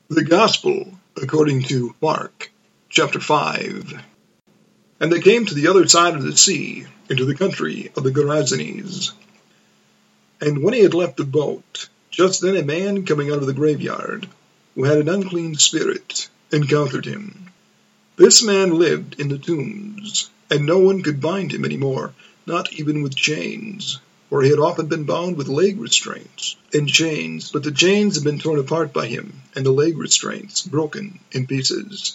The Gospel according to Mark, chapter 5. And they came to the other side of the sea, into the country of the Gerasenes. And when he had left the boat, just then a man coming out of the graveyard, who had an unclean spirit, encountered him. This man lived in the tombs, and no one could bind him any more, not even with chains. For he had often been bound with leg restraints and chains, but the chains had been torn apart by him, and the leg restraints broken in pieces.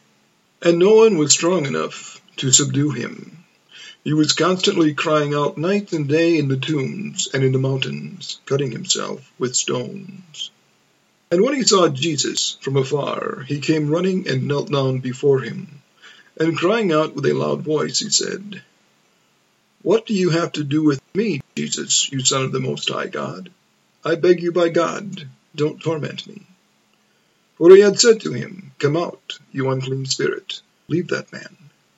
And no one was strong enough to subdue him. He was constantly crying out night and day in the tombs and in the mountains, cutting himself with stones. And when he saw Jesus from afar, he came running and knelt down before him. And crying out with a loud voice, he said, "What do you have to do with me, Jesus, you Son of the Most High God? I beg you by God, don't torment me." For he had said to him, "Come out, you unclean spirit, leave that man."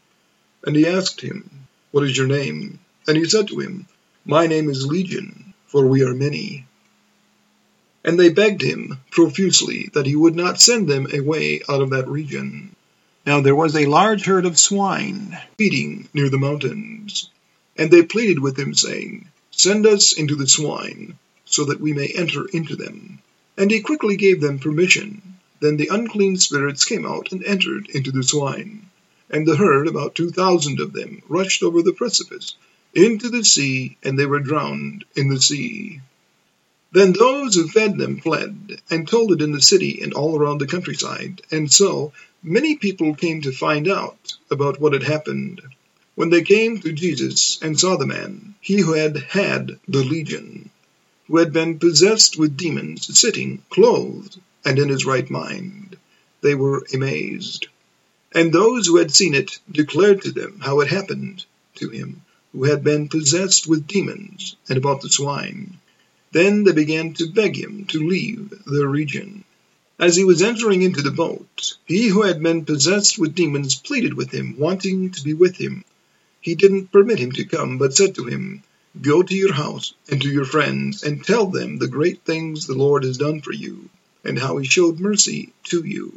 And he asked him, "What is your name?" And he said to him, "My name is Legion, for we are many." And they begged him profusely that he would not send them away out of that region. Now there was a large herd of swine feeding near the mountains. And they pleaded with him, saying, "Send us into the swine, so that we may enter into them." And he quickly gave them permission. Then the unclean spirits came out and entered into the swine. And the herd, about 2,000 of them, rushed over the precipice into the sea, and they were drowned in the sea. Then those who fed them fled, and told it in the city and all around the countryside. And so many people came to find out about what had happened. When they came to Jesus and saw the man, he who had had the legion, who had been possessed with demons, sitting, clothed, and in his right mind, they were amazed. And those who had seen it declared to them how it happened to him, who had been possessed with demons, and about the swine. Then they began to beg him to leave their region. As he was entering into the boat, he who had been possessed with demons pleaded with him, wanting to be with him. He didn't permit him to come, but said to him, "Go to your house and to your friends, and tell them the great things the Lord has done for you, and how he showed mercy to you."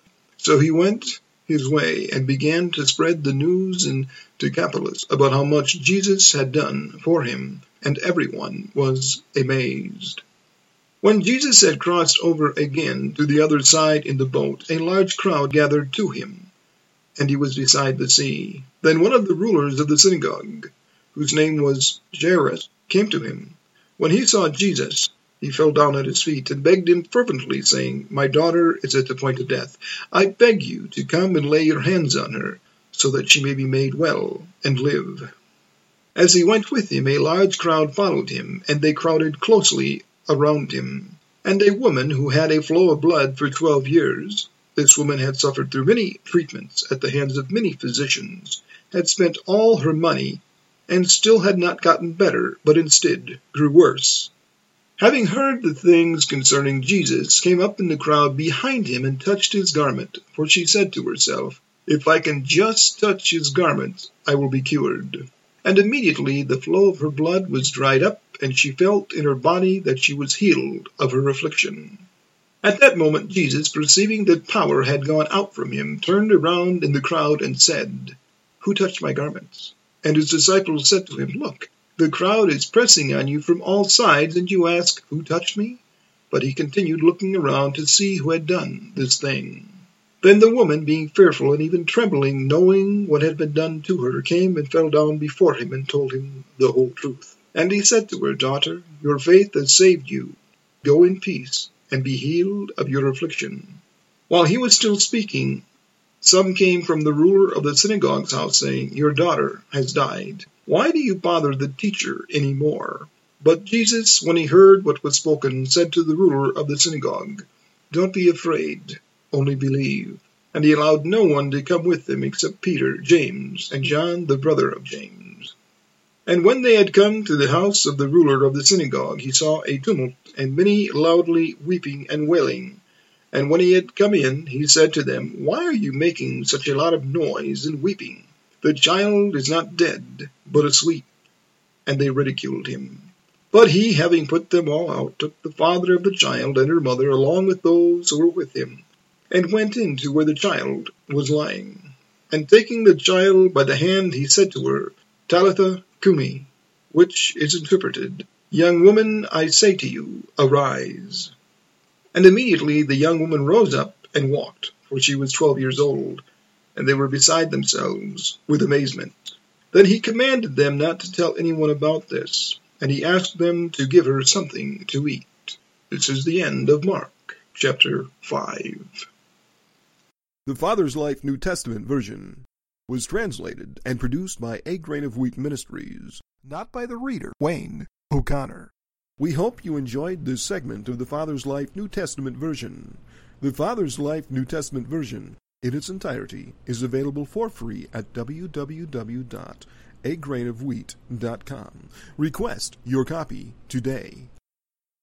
So he went his way and began to spread the news in Decapolis about how much Jesus had done for him, and everyone was amazed. When Jesus had crossed over again to the other side in the boat, a large crowd gathered to him, and he was beside the sea. Then one of the rulers of the synagogue, whose name was Jairus, came to him. When he saw Jesus, he fell down at his feet and begged him fervently, saying, "My daughter is at the point of death. I beg you to come and lay your hands on her, so that she may be made well and live." As he went with him, a large crowd followed him, and they crowded closely around him. And a woman who had a flow of blood for 12 years, this woman had suffered through many treatments at the hands of many physicians, had spent all her money, and still had not gotten better, but instead grew worse. Having heard the things concerning Jesus, came up in the crowd behind him and touched his garment, for she said to herself, "If I can just touch his garment, I will be cured." And immediately the flow of her blood was dried up, and she felt in her body that she was healed of her affliction. At that moment Jesus, perceiving that power had gone out from him, turned around in the crowd and said, "Who touched my garments?" And his disciples said to him, "Look, the crowd is pressing on you from all sides, and you ask, 'Who touched me?'" But he continued looking around to see who had done this thing. Then the woman, being fearful and even trembling, knowing what had been done to her, came and fell down before him and told him the whole truth. And he said to her, "Daughter, your faith has saved you. Go in peace and be healed of your affliction." While he was still speaking, some came from the ruler of the synagogue's house, saying, "Your daughter has died. Why do you bother the teacher any more?" But Jesus, when he heard what was spoken, said to the ruler of the synagogue, "Don't be afraid, only believe." And he allowed no one to come with them except Peter, James, and John, the brother of James. And when they had come to the house of the ruler of the synagogue, he saw a tumult, and many loudly weeping and wailing. And when he had come in, he said to them, "Why are you making such a lot of noise and weeping? The child is not dead, but asleep." And they ridiculed him. But he, having put them all out, took the father of the child and her mother, along with those those who were with him, and went in to where the child was lying. And taking the child by the hand, he said to her, Talitha cumi, which is interpreted, Young woman, I say to you, arise. And immediately the young woman rose up and walked, for she was 12 years old, and they were beside themselves with amazement. Then he commanded them not to tell anyone about this, and he asked them to give her something to eat. This is the end of Mark, chapter 5. The Father's Life New Testament version was translated and produced by A Grain of Wheat Ministries, not by the reader, Wayne O'Connor. We hope you enjoyed this segment of the Father's Life New Testament version. The Father's Life New Testament version, in its entirety, is available for free at www.agrainofwheat.com. Request your copy today.